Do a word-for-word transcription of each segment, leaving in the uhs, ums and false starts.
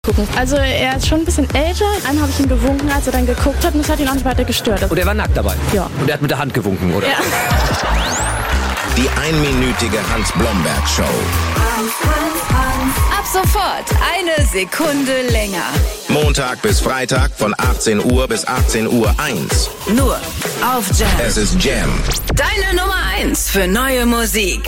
gucken. Also er ist schon ein bisschen älter. Einmal habe ich ihn gewunken, als er dann geguckt hat und es hat ihn auch nicht weiter gestört. Und er war nackt dabei? Ja. Und er hat mit der Hand gewunken, oder? Ja. Die einminütige Hans-Blomberg-Show. Ab sofort eine Sekunde länger. Montag bis Freitag von achtzehn Uhr bis achtzehn Uhr eins. Nur auf Jam. Es ist Jam. Deine Nummer eins für neue Musik.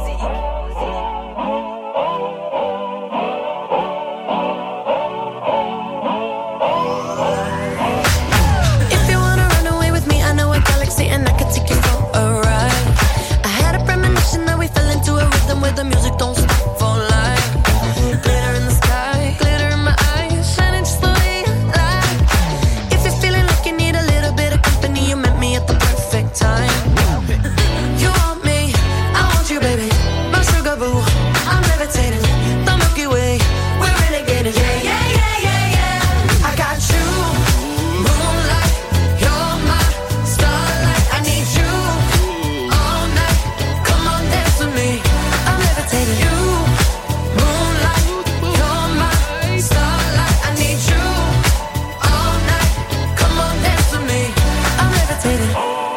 The music don't stop for life. Glitter in the sky, glitter in my eyes, shining just the way I like. If you're feeling like you need a little bit of company, you met me at the perfect time. You want me, I want you, baby. My sugar boo, I'm levitating. The Milky Way, we're renegading. Yeah, yeah, yeah, yeah, yeah. I got you, moonlight. You're my starlight. I need you all night. Come on, dance with me. You, moonlight, you're my starlight. I need you all night. Come on, dance with me. I'm levitating.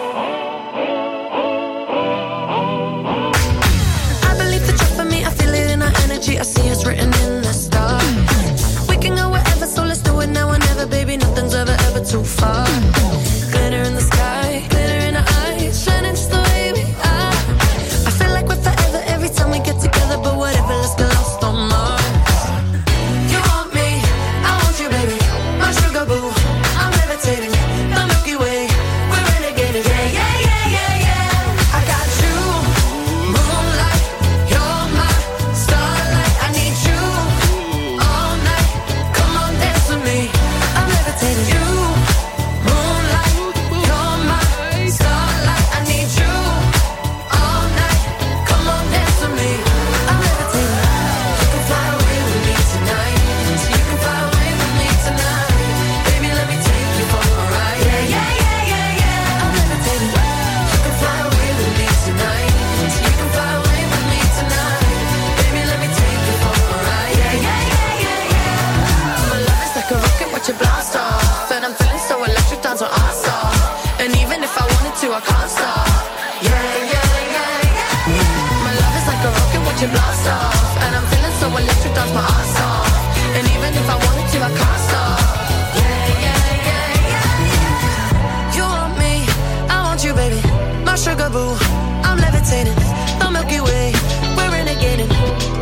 I believe that you're for me. I feel it in our energy. I see it's written in the stars. We can go wherever, so let's do it now or never, baby. Nothing's ever, ever too far. Glitter in the sky, glitter in our eyes, shining just the way we are. I feel like we're forever every time we get together, but whatever, let's get lost on Mars. You want me, I want you, baby. My sugar boo, I'm levitating. The Milky Way, we're renegading. Yeah, yeah, yeah, yeah, yeah. I got you, moonlight. You're my starlight. I need you all night. Come on, dance with me. I'm levitating. You, moonlight. You're my starlight. I need you all night. Come on, dance with me. I'm levitating. You can fly away with me tonight. You can fly away with me tonight. Baby, let me take you for a ride. Yeah, yeah, yeah, yeah, yeah. I'm levitating. You can fly away with me tonight. You can fly away with me tonight. Baby, let me take you for a ride. Yeah, yeah, yeah, yeah, yeah. My love is like a rocket, watch it blast off. And I'm feeling so electric, dance on our stop. And even if I wanted to, I can't stop. Yeah, yeah, yeah, yeah. My love is like a rocket, watch it blast off. And I'm feeling so electric, dance my ass off. And even if I wanted to, I can't stop. Yeah, yeah, yeah, yeah. You want me, I want you, baby. My sugar boo, I'm levitating. The Milky Way, we're renegading.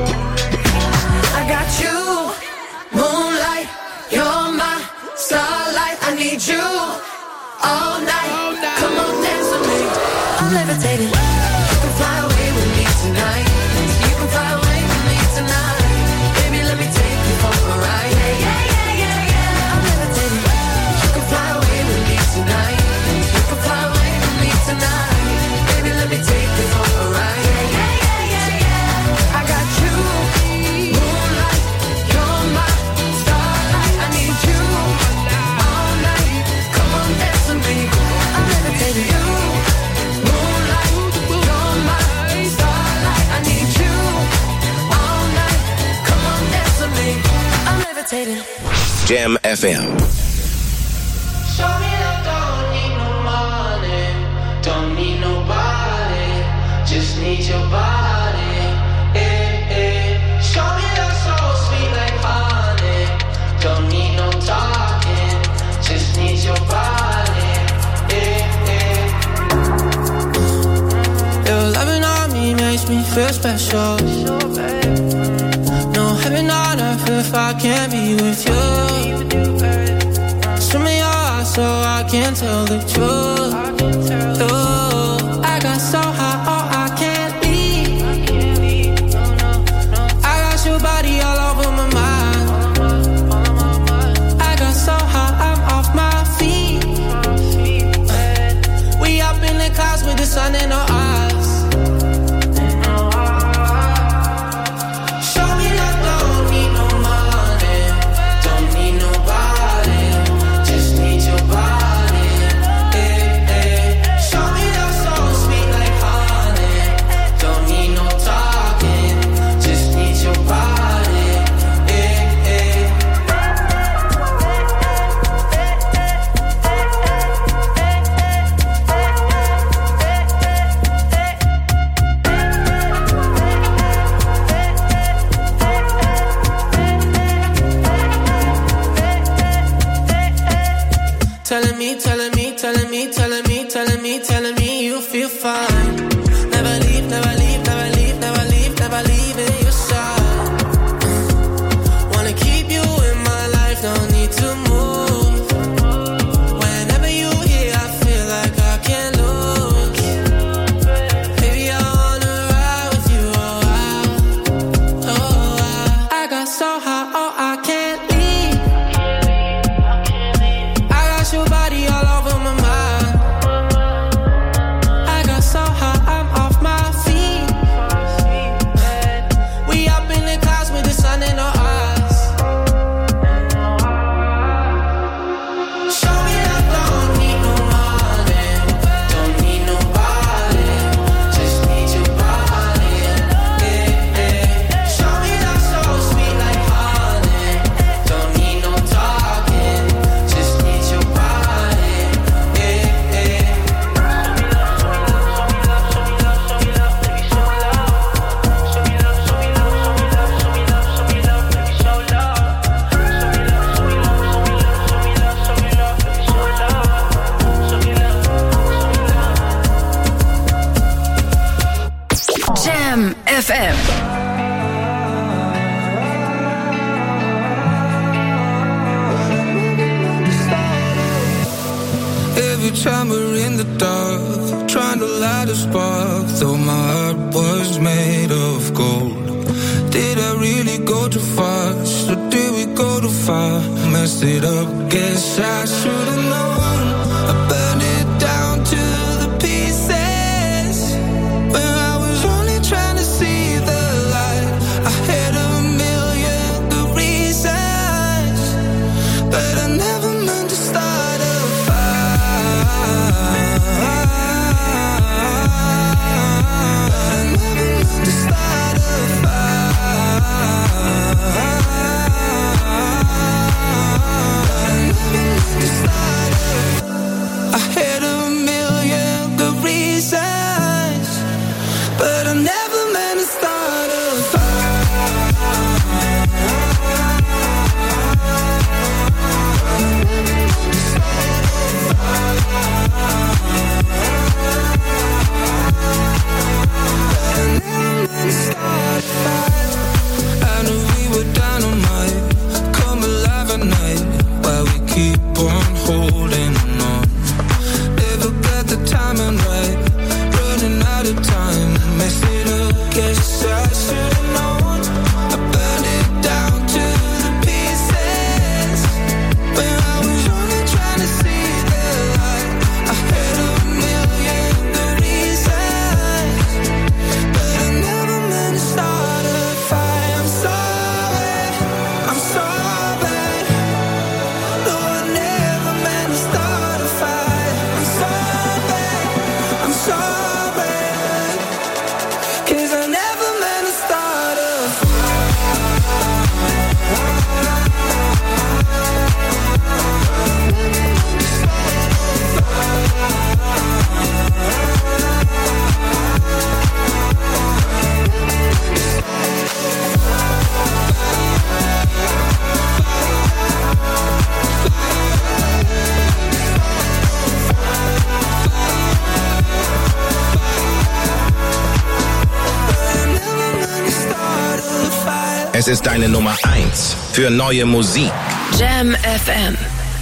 I got you, moonlight. You're my starlight. I need you all night. Come on, dance with me. I'm levitating. You can fly away with me tonight. You can fly away with me tonight. Baby, let me take you for a ride. Yeah, yeah, yeah, yeah, yeah. I'm levitating. You can fly away with me tonight. You can fly away with me tonight. Baby, let me take you for a ride. Yeah, yeah, yeah, yeah, yeah. I got you, moonlight. You're my starlight. I need you all night. Come on, dance with me. I'm levitating. You, moonlight. You're my starlight. I need you all night. Come on, dance with me. I'm levitating. Jam F M. Show me that don't need no money, don't need nobody, just need your body. Eh, eh. Show me that soul sweet like honey, don't need no talking, just need your body. Eh, eh. Your loving on me makes me feel special. No heaven on earth if I can't be with you. Swim me your eyes so I can tell the truth. Ooh, I got so high, oh I can't leave. I got your body all over my mind. I got so high, I'm off my feet. We up in the clouds with the sun in our eyes. Show me that don't need no money, don't need nobody, just need your body. Eh, eh. Show me that soul sweet like honey. telling me, telling me, telling me, telling me, telling me, telling me you feel fine. Never leave, never leave, never leave, never leave, never leave in your side. Wanna keep you in my life, don't need to move. Whenever you here, I feel like I can't lose. Baby, I wanna ride with you, oh wow, oh wow. I got so high, oh I can't leave. I got your body all over my mind. I got so high, I'm off my feet. We up in the clouds with the sun in our eyes. Show me that don't need no money, don't need nobody, just need your body, yeah, yeah. Show me that so sweet like honey, don't need no talking, just need your body, yeah, yeah. Jam F M. Every time we're in the dark, trying to light a spark, though my heart was made of gold. Did I really go too fast, or did we go too far? Messed it up, guess I should've known. I burned it down to the pieces when I was only trying to see the light. I had a million good reasons, but I never meant to start a fire. I never meant to start a fire. I never meant to start a I had a million good reasons, but I never meant to start a I knew we were dynamite, come alive at night, while we keep on holding on. Never got the timing right, running out of time, mess it up, guess I should've known. I burned it down to the pieces when I was only trying to see the light. I had a million good reasons, but I never meant to start a fight. I'm sorry, I'm sorry. No, I never meant to start a fight. I'm sorry, I'm sorry, 'cause I never meant to start a Es ist deine Nummer eins für neue Musik. Jam F M.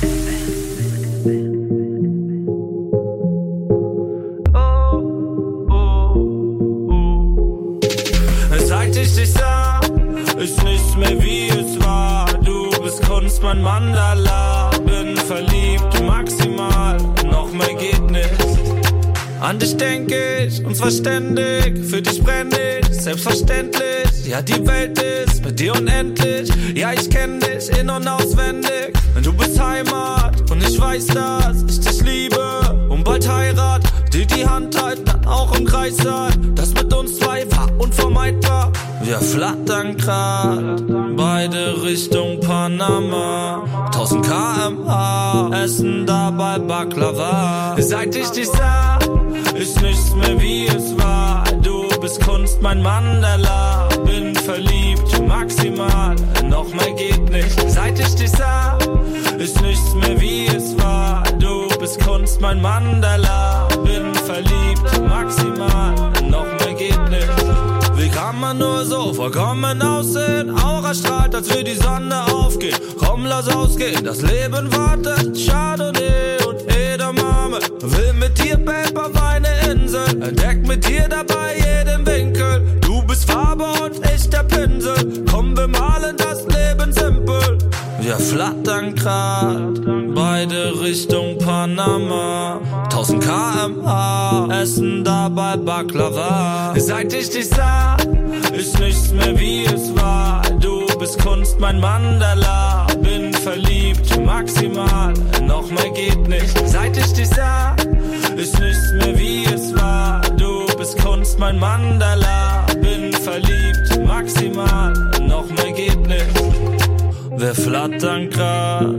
Seit ich dich sah, ist nichts mehr wie es war. Du bist Kunst, mein Mandala. Bin verliebt, maximal, noch mehr geht nicht. An dich denk ich, und zwar ständig. Für dich brenn ich, selbstverständlich. Ja, die Welt ist mit dir unendlich. Ja, ich kenn dich in- und auswendig. Du bist Heimat und ich weiß, dass ich dich liebe. Und bald Heirat, dir die Hand halten, dann auch im Kreis sein. Das mit uns zwei war unvermeidbar. Wir flattern grad, beide Richtung Panama. tausend Kilometer pro Stunde, essen dabei Baklava. Seit ich dich sah, ist nichts mehr wie es war. Du bist Kunst, mein Mandala. Bin verliebt, maximal, noch mehr geht nicht. Seit ich dich sah, ist nichts mehr wie es war. Du bist Kunst, mein Mandala. Bin verliebt, maximal, noch mehr geht nicht. Wie kann man nur so vollkommen aussehen? Aura strahlt, als würde die Sonne aufgehen. Komm, lass ausgehen, das Leben wartet. Chardonnay und Edamame. Will mit dir, Babe, auf eine Insel. Entdeck mit dir dabei jeden Winkel. Du bist Farbe und ich der Pinsel. Komm, wir malen das Leben simpel. Wir flattern grad, beide Richtung Panama. tausend Kilometer pro Stunde, essen dabei Baklava. Seit ich dich sah, ist nichts mehr wie es war. Du bist Kunst, mein Mandala. Bin verliebt, maximal, noch mehr geht nicht. Seit ich dich sah, ist nichts mehr wie es war. Du bist Kunst, mein Mandala. Bin verliebt, maximal, noch mehr geht nicht. Wir flattern grad,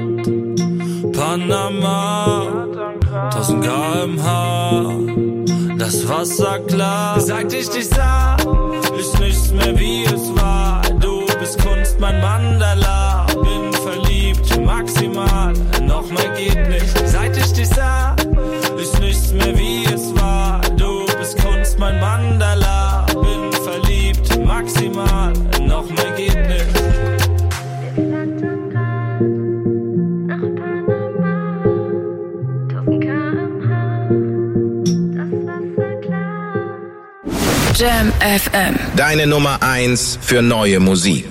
Panama, tausend Kilometer pro Stunde, das Wasser klar. Seit ich dich sah, ist nichts mehr wie es war. Du bist Kunst, mein Mandala. Bin verliebt, maximal, noch mehr geht nicht. Seit ich dich sah, ist nichts mehr wie es war. Du bist Kunst, mein Mandala. Bin verliebt, maximal, noch mehr geht nicht. Jam F M. Deine Nummer eins für neue Musik.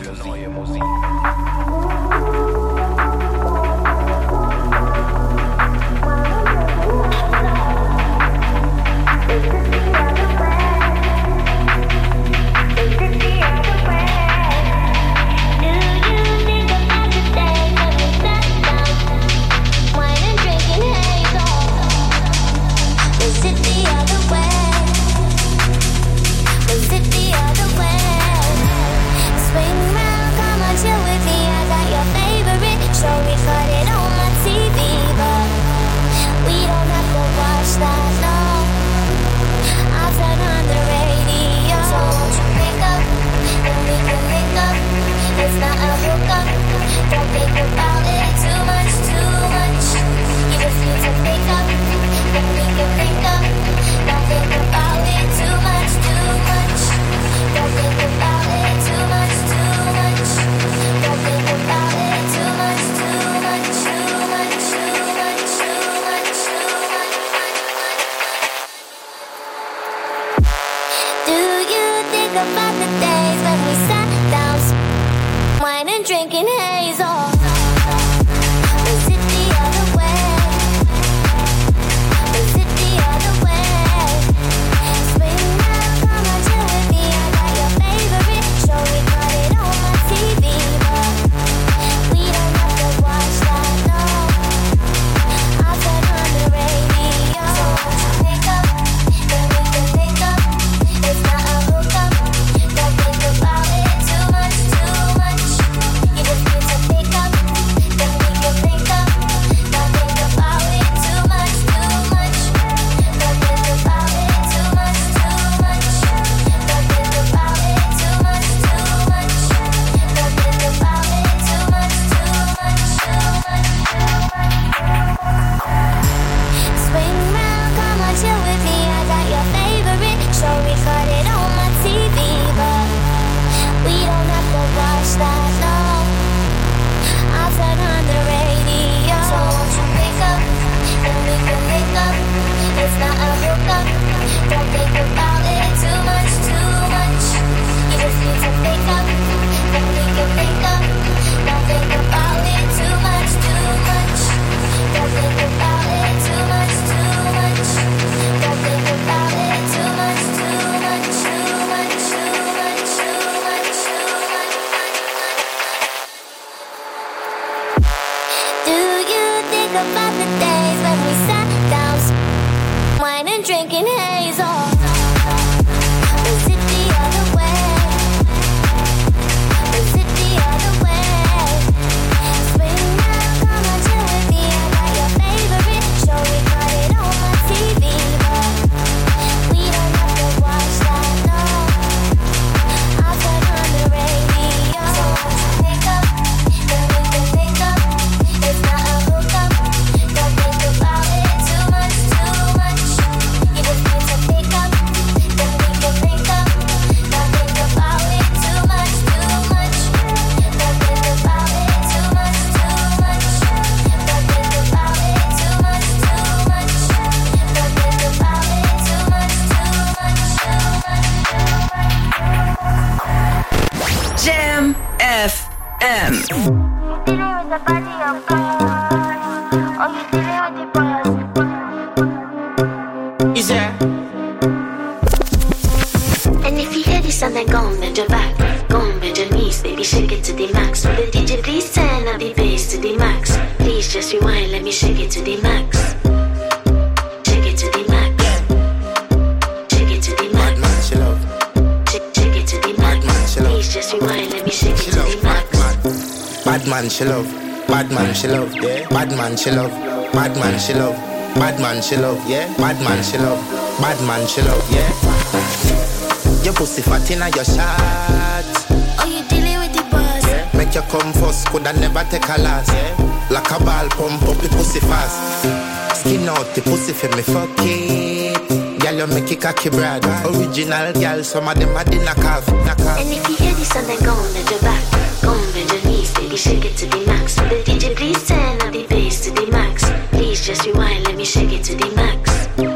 She love, bad man she love, yeah. Bad man she love, bad man she love, bad man she love, yeah. Bad man she love, bad man she love, yeah. Your pussy fat inna your shot. Oh, you dealing with the boss? Yeah. Make you come first, coulda never take a last, yeah. Like a ball pump up the pussy fast. Skin out the pussy for me fuck it. Girl you make it cocky brad. Original girl, some of them a the knock off, knock off. And if you hear this and then go on bend your back, go on bend your knees, baby shake it to the max. The D J please turn up the bass to the max. Please just rewind, let me shake it to the max.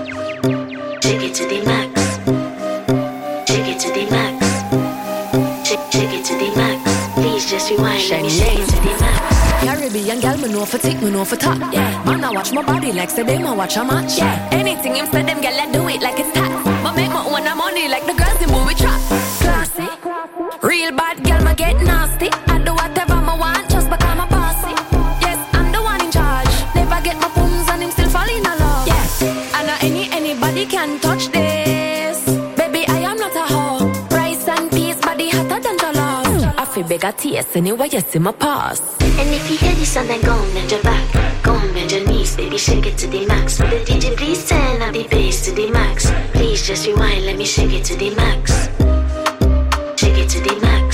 Shake it to the max. Shake it to the max. Shake, shake it to the max. Please just rewind, let me shake it to the max. Caribbean girl, me know for tick, me know for top. Yeah, man, I watch my body like say them I watch a match. Yeah, anything him say them girl, I do it like it's tax. But make my own money like the girls in movie trap. Classy, real bad girl, me get nasty. I do whatever I want just because I'm bossy. Yes, I'm the one in charge. Never get my pums and him still fall in love. Yes, and not any anybody can touch this. Baby, I am not a hoe. Rice and peas, body hotter than jollof. I feel beg a taste anyway, you see my pass. And if you hear this and then go on bend your back, go on bend your knees, baby shake it to the max. With the D J please turn up the bass to the max. Please just rewind, let me shake it to the max. Shake it to the max.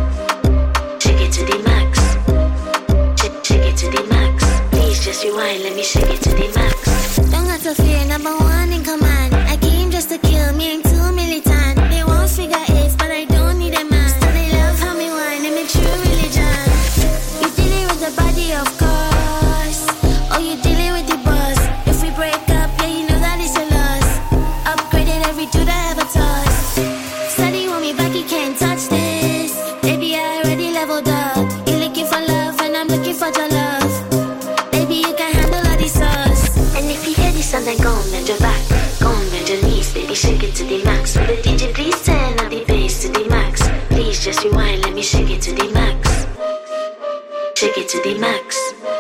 Shake it to the max. Shake, shake it to the max. Please just rewind, let me shake it to the max. Don't got to fear, number one in command. I came just to kill me, ain't too militant. They won't figure eight, but I don't need a man. Still they love how me whine, and make true religion. You dealing with the body, of course. Oh, you dealing with the boss. If we break up, yeah, you know that it's a loss. Upgraded every dude I ever tossed. Steady want me back, you can't touch this. Baby, I already leveled up. You're looking for love, and I'm looking for your love. Baby, you can handle all the sauce. And if you hear this and then go on bend your back, go on bend your knees, baby shake it to the max. With the D J please turn up the bass to the max. Please just rewind, let me shake it to the max. Shake it to the max.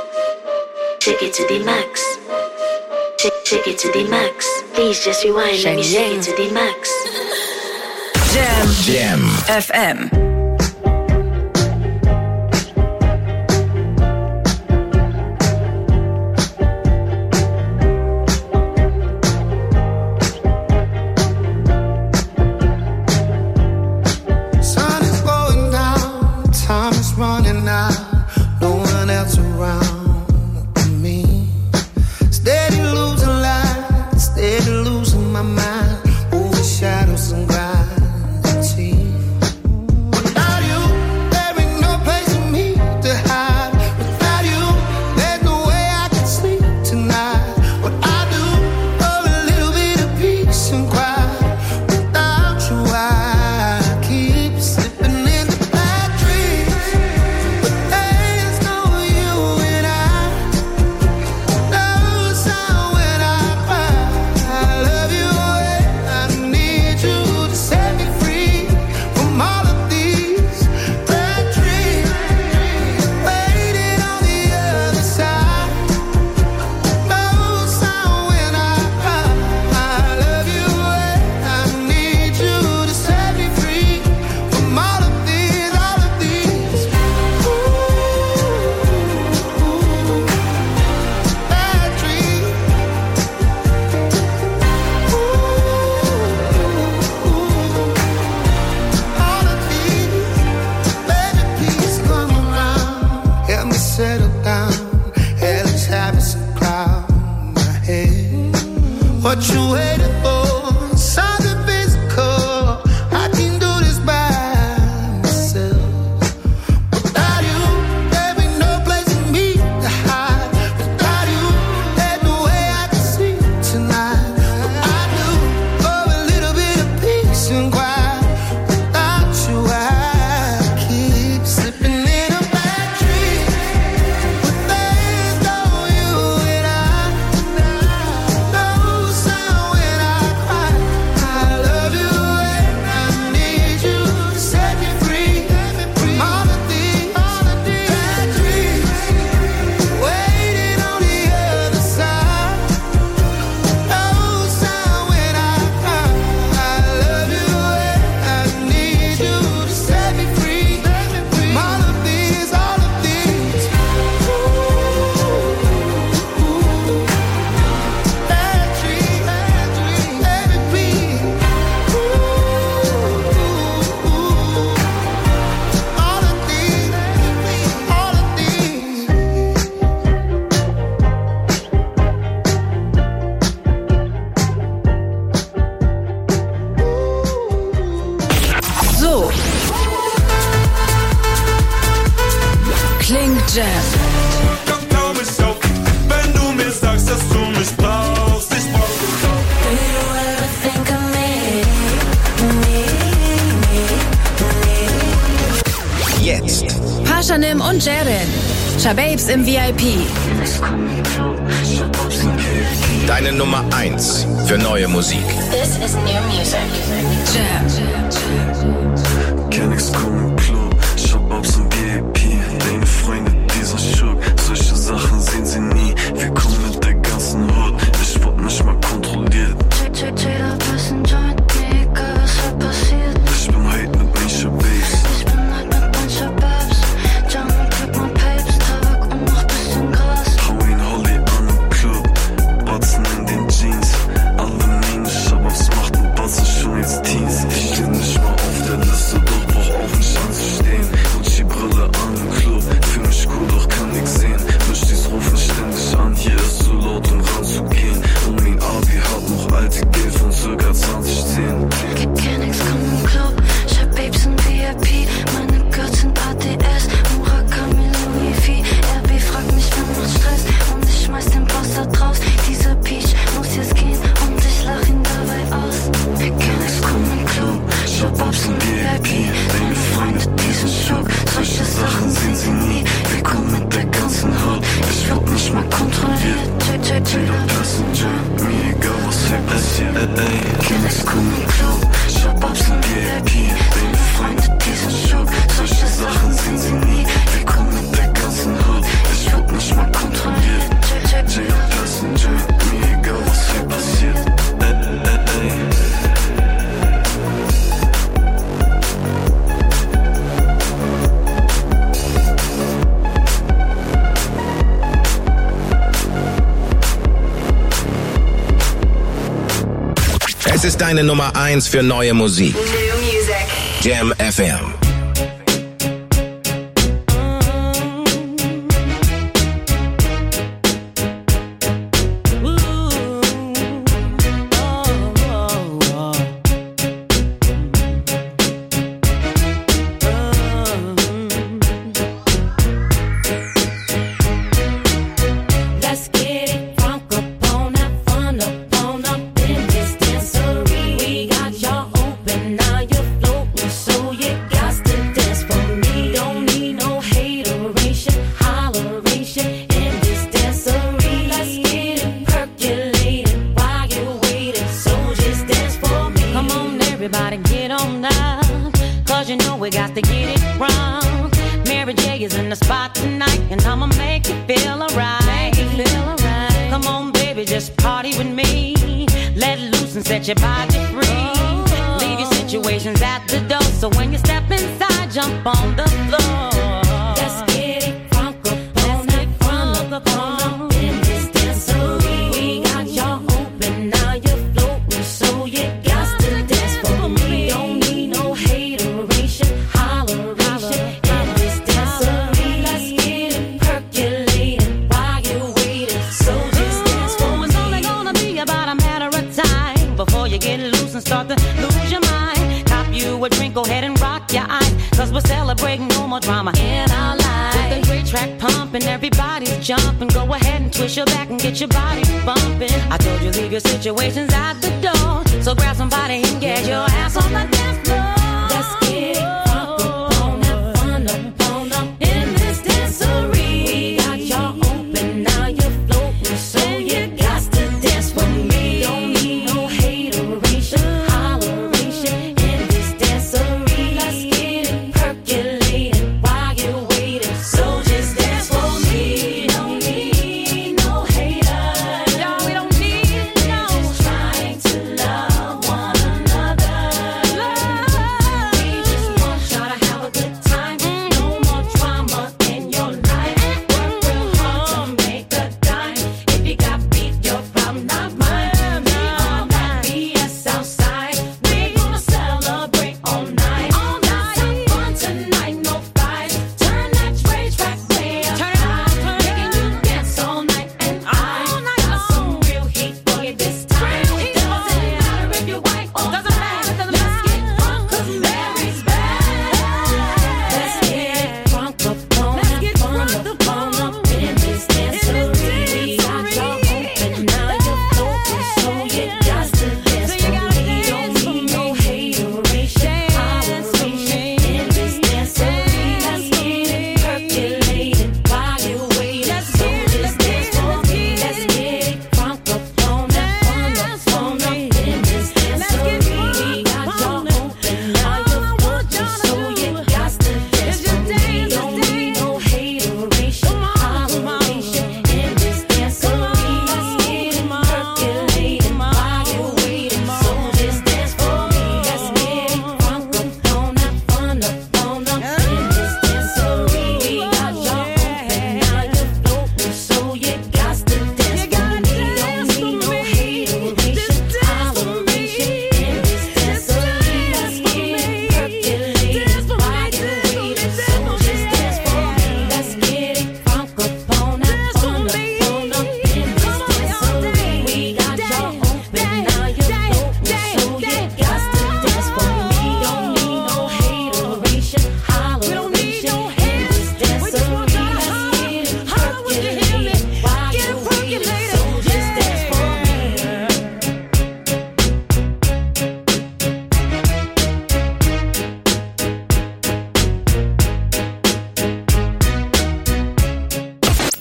Shake it to the max. Shake, shake it to the max. Please just rewind, let me shake it to the max. Jam. Jam. F M. Sun is going down, time is running out. No one else around but me. Steady losing light, steady losing my mind. Over shadows and gravity. Without you, there ain't no place for me to hide. Without you, there's no way I can sleep tonight. What I do for a little bit of peace and quiet. Without you, I keep slipping into bad dreams. But there's no you and I. No sound when I cry. I love you and I need you to set me free from all of these bad dreams. Waiting on the other side. No sound when I cry. I love you and I need you to set me free from all of these, all of these. Ooh, bad dreams. All of these, baby, please come around. Help me settle down. Hellish habits and cloud my head. What you waiting for? Something physical. I can do this by myself. Without you, there ain't no place for me to hide. Without you, there's no way I can sleep tonight. What I do for a little bit of peace and quiet. Without you, I keep slipping in a bad dream. und Jaren. Shababes im V I P. Deine Nummer eins für neue Musik. This is new music. Jam. Kenn nix kommen im Club, Shababs im V I P. Deine Freunde, dieser Schurk, solche Sachen sehen sie nie. Wir kommen mit der ganzen Hut, ich wurde nicht mal kontrolliert. Jeder bisschen Joint, mir egal was halt passiert. Ich bin heute mit Misha Babes. Ich bin halt mit mancher Babs. Jam und Kick mein Papes, Tabak und noch bisschen Gras. Hau ihn Holly an im Club, Batzen in den Jeans. Alle meine Shababs machten Batzen schon jetzt Teens. Ich steh nicht mal auf der Liste, doch brauch auch nicht anzustehen. Gucci-Brille an im Club, fühl mich cool, doch kann nix sehen. Mischtis rufen ständig an, hier ist so laut, um ranzugehen. Und mein Abi hat noch alte Geld von circa zwanzig zehn. Kenn nix, komm im Club, ich hab Babes in V I P. Meine Girls sind A D S, Murakami, Louis V. R B fragt mich, wer macht Stress und ich schmeiß den Bastard raus. Dieser Peach muss jetzt gehen und ich lach ihn dabei aus. Kenn nix, komm im Club, Shababs in V I P. Deine Freunde, diesen Schock, solche Sachen sehen sie nie. Wir kommen mit der ganzen Hut, ich werd nicht mal kontrolliert. Jeder Passenger, mir egal was hier passiert. Ey, kenn nix, komm im Club, Shababs in V I P. Deine Freunde, diesen Schock, solche Sachen sehen sie nie. Wir kommen mit der ganzen Hut, ich werd nicht mal kontrolliert. Jeder Passenger, mir egal was hier passiert. Ey, ey, ey. Es ist deine Nummer eins für neue Musik. New music. Jam F M. Let's get it crunk up on that fun up on up in this dancery. We got y'all open, now you're floating, so you got to dance for me. Don't need no hateration, holleration in this dancery. Let's get it percolated while you're waiting, so just dance for me. Come on, everybody, get on up, cause you know we got to get it wrong. Mary J is in the spot tonight, and I'ma make you feel alright. Make you feel alright. Come on, baby, just party with me. Let loose and set your body free. Leave your situations at the door, so when you step inside, jump on the floor. Let's get it crunk up on that front up on in this dancery. We got y'all open, now you're floating, so you got to dance for me. Don't need no hateration, holleration in this dancery. Let's get it percolated while you're waiting, so just dance for me. It's only gonna be about a matter of time before you get loose and start to lose your mind. Cop you a drink, go ahead and rock your eyes, cause we're celebrating no more drama in our lives. With a great track pumping, everybody's jumping. Go ahead and twist your back and get your body bumping. I told you leave your situations at the door, so grab somebody and get your ass on the dance floor. Let's get it crunk up on that fun up on up in this dancery. We got y'all open, now you're floating, so you got to dance for me. Don't need no hateration, holleration in this dancery. Let's get it percolated while you're waiting, so just dance for me. Don't need no haters, no, we don't need no. Just trying to love one another. Love.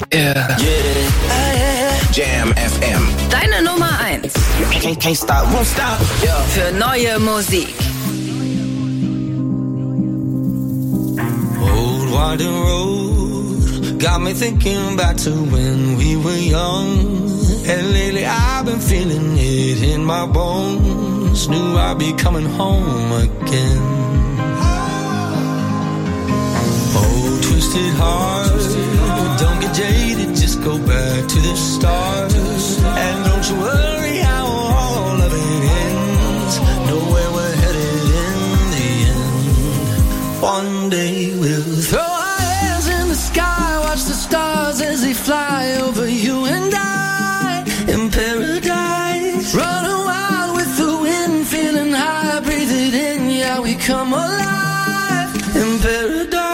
Yeah. Yeah. Jam F M. Deine Nummer eins. Can't, can't stop, won't stop. Yeah. Für neue Musik. Old winding road got me thinking back to when we were young. And lately I've been feeling it in my bones. Knew I'd be coming home again. Oh, twisted heart, don't get jaded, just go back to the start. And don't you worry how all of it ends. Know where we're headed in the end. One day we'll throw our hands in the sky, watch the stars as they fly over you and I. In paradise, running wild with the wind, feeling high, breathe it in, yeah, we come alive. In paradise.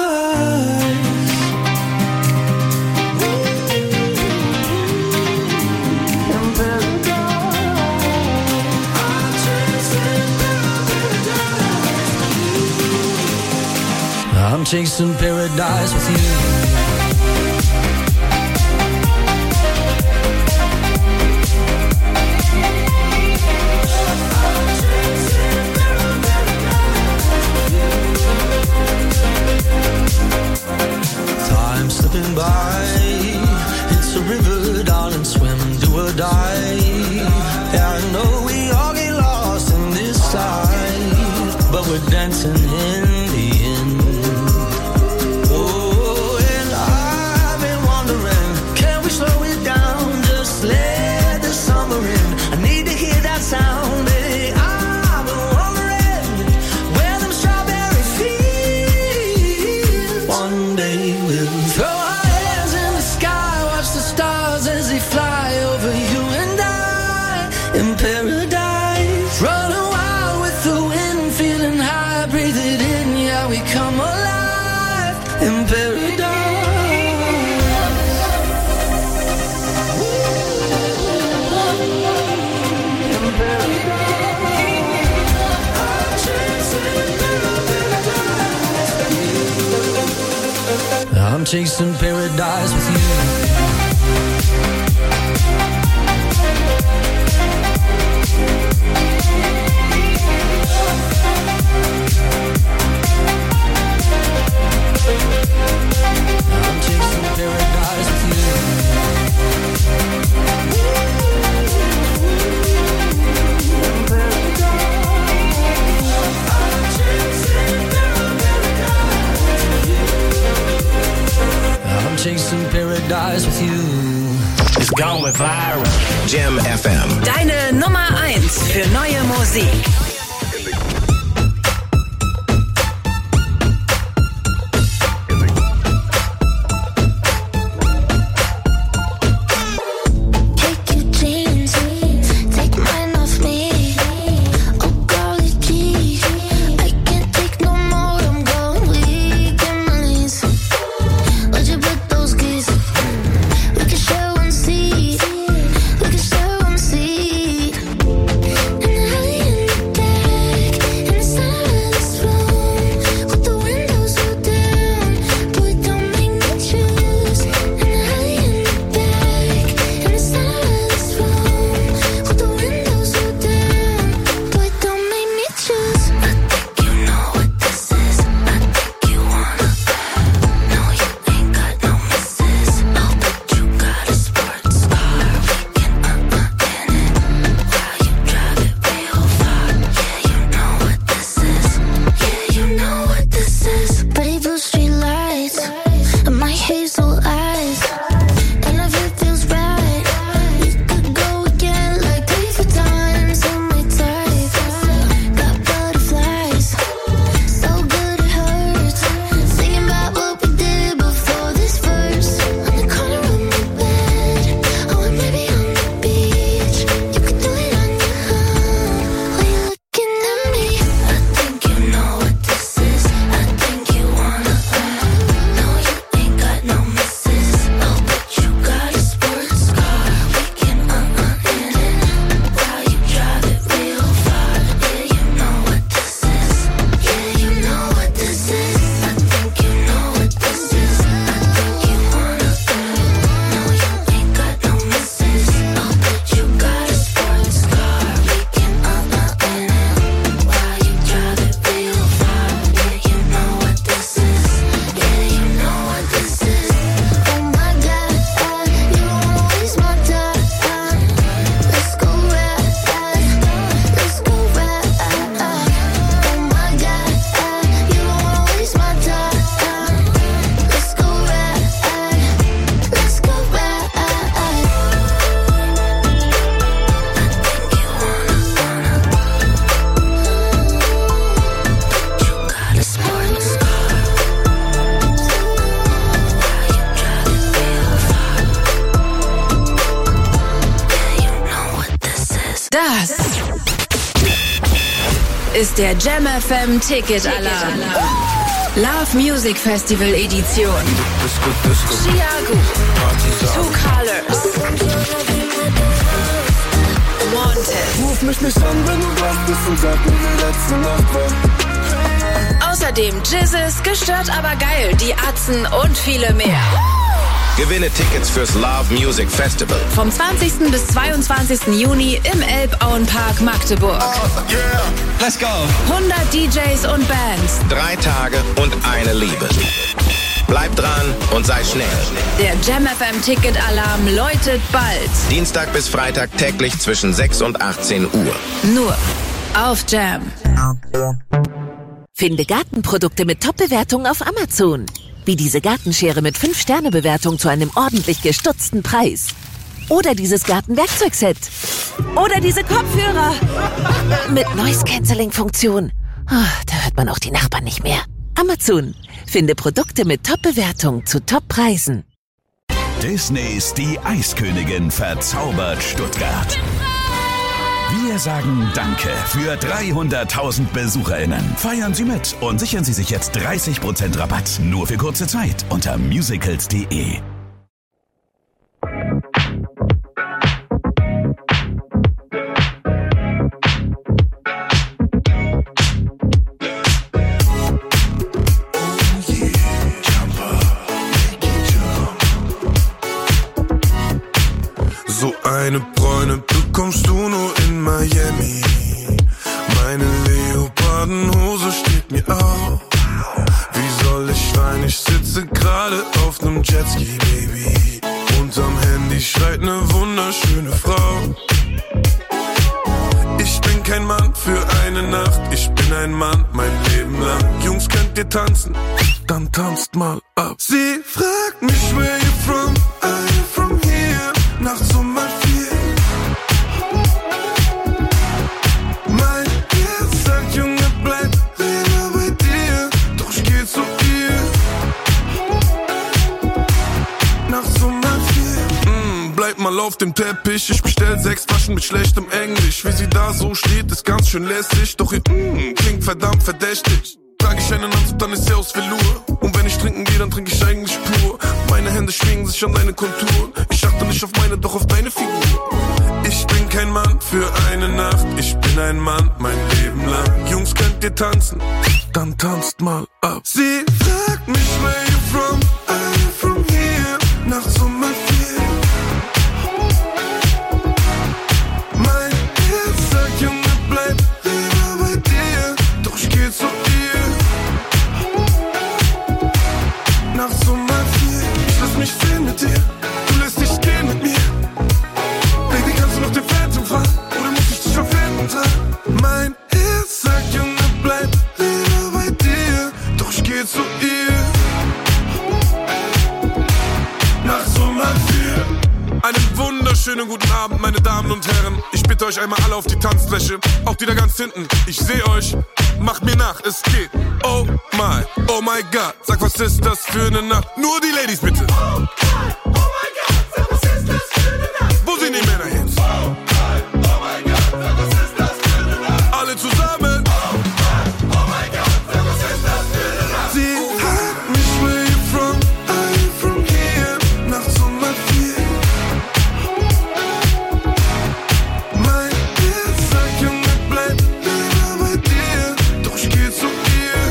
I'm chasing paradise with you. Time slipping by, it's a river, darling, swim, do or die. Yeah, I know we all get lost in this life, but we're dancing in the end. Oh, and I've been wondering, can we slow it down, just let the summer in. I need to hear that sound, baby. I've been wondering where them strawberry fields. One day we'll throw our hands in the sky, watch the stars as they fly over you and I. In paradise, running wild with the wind, feeling high, breathe it in, yeah, we come alive. In paradise. I'm chasing paradise with you. I'm chasing paradise with you. I'm chasing paradise with you. It's going viral. Jam F M. Deine Nummer eins für neue Musik. Take your chances, take mine off me. Oh golly gee, I can't take no more. I'm going weak in my knees. Where'd you put those keys? We can share one seat. We can share one seat. And early in the day. ist der Jam F M Ticket Alarm. Love Music Festival Edition. Chiago, Two Colors, Wanted. Ruf mich nicht an, wenn du wach bist und sag mir, wie letzte Nacht war. Außerdem Jizzes, gestört aber geil, die Atzen und viele mehr. Gewinne Tickets fürs Love Music Festival. Vom zwanzigsten bis zweiundzwanzigsten Juni im Elbauenpark Magdeburg. Oh, yeah. Let's go. hundert D Js und Bands. Drei Tage und eine Liebe. Bleib dran und sei schnell. Der Jam F M Ticket Alarm läutet bald. Dienstag bis Freitag täglich zwischen sechs und achtzehn Uhr. Nur auf Jam. Finde Gartenprodukte mit Top-Bewertungen auf Amazon. Wie diese Gartenschere mit fünf Sterne Bewertung zu einem ordentlich gestutzten Preis. Oder dieses Gartenwerkzeugset. Oder diese Kopfhörer. Mit Noise-Canceling-Funktion. Oh, da hört man auch die Nachbarn nicht mehr. Amazon. Finde Produkte mit Top-Bewertung zu Top-Preisen. Disneys Die Eiskönigin verzaubert Stuttgart. Wir sagen Danke für dreihunderttausend BesucherInnen. Feiern Sie mit und sichern Sie sich jetzt dreißig Prozent Rabatt. Nur für kurze Zeit unter musicals punkt de. So eine Bräune bekommst du nur in Miami. Meine Leopardenhose steht mir auf. Wie soll ich weinen? Ich sitze gerade auf nem Jetski, Baby. Unterm Handy schreit ne wunderschöne Frau. Ich bin kein Mann für eine Nacht. Ich bin ein Mann mein Leben lang. Jungs, könnt ihr tanzen? Dann tanzt mal ab. Sie fragt mich, where you from? I'm from here. Nachts um mal vier. Mein Herz sagt, Junge, bleib lieber bei dir. Doch ich geh zu ihr. Nachts um mal vier. Mm, bleib mal auf dem Teppich. Ich bestell sechs Flaschen mit schlechtem Englisch. Wie sie da so steht, ist ganz schön lässig. Doch ihr mm, klingt verdammt verdächtig. Trag ich einen Anzug, dann ist sie aus Velour. Und wenn ich trinken gehe, dann trinke ich eigentlich pur. Meine Hände schwingen sich an deine Konturen. Ich achte nicht auf meine, doch auf deine Figur. Ich bin kein Mann für eine Nacht. Ich bin ein Mann mein Leben lang. Jungs, könnt ihr tanzen? Dann tanzt mal ab. Sie fragt mich, where you from? I'm from here. Nachts um mal vier. Mein Herz sagt, Junge, bleib lieber bei dir. Doch ich geh zu ihr. Nachts um mal vier. Ich lass mich filmen mit dir. Du lässt dich gehen mit mir. Baby, kannst du noch den Phantom fahren? Oder muss ich dich verfehlen dran? Mein Herz sagt, Junge, bleib lieber bei dir. Doch ich geh zu ihr. Nachts um mal vier. Einen wunderschönen guten Abend, meine Damen und Herren. Ich bitte euch einmal alle auf die Tanzfläche. Auch die da ganz hinten. Ich seh euch. Macht mir nach, es geht. Oh my, oh my God. Sag, was ist das für eine Nacht? Nur die Ladies bitte. Oh my, oh my God. Sag, was ist das für eine Nacht? Wo sind die Männer jetzt? Oh my, oh my God. Sag, was ist das für eine Nacht? Alle zusammen. Oh my, oh my God. Sag, was ist das für eine Nacht? Sie fragt mich, where you from? I'm from here. Nachts um mal vier. Mein Herz sagt, Junge, bleib lieber bei dir. Doch ich geh zu ihr.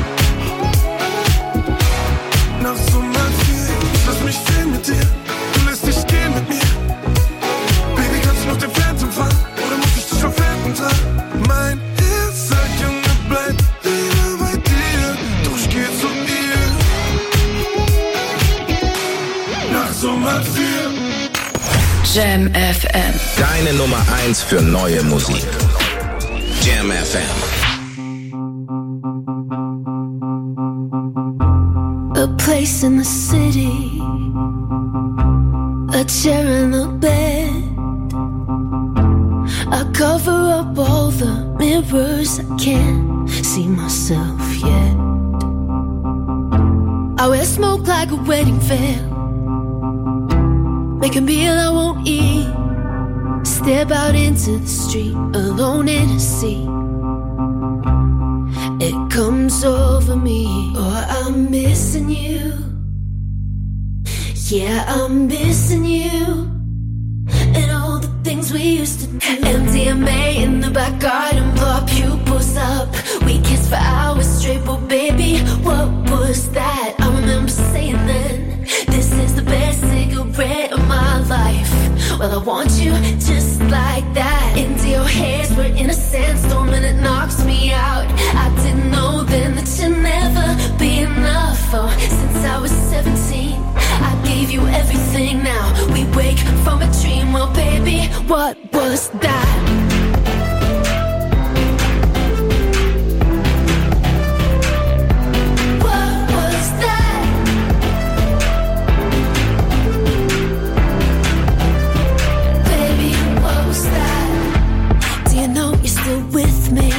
Nachts um mal vier. Ich lass mich filmen mit dir. Du lässt dich gehen mit mir. Baby, kannst du noch den Phantom fahren? Oder muss ich dich verfehlen dran? Mein Herz sagt, Junge, bleib lieber bei dir. Doch ich geh zu ihr. Nachts um mal vier. Jam F M. Deine Nummer eins für neue Musik. Jam F M. A place in the city, a chair in the bed. I cover up all the mirrors, I can't see myself yet. I wear smoke like a wedding veil, make a meal I won't eat. Step out into the street, alone in a sea. comes over me, or I'm missing you. Yeah, I'm missing you. And all the things we used to do. M D M A in the back garden, blow pupils up. We kissed for hours straight, but baby, what was that? I remember saying then, this is the best cigarette of my life. Well, I want you just like that. Into your hairs, we're in a sandstorm and it knocks me out. I didn't know then that you'd never be enough. Oh, since I was seventeen, I gave you everything. Now we wake from a dream. Well, baby, what was that? What was that? Baby, what was that? Do you know you're still with me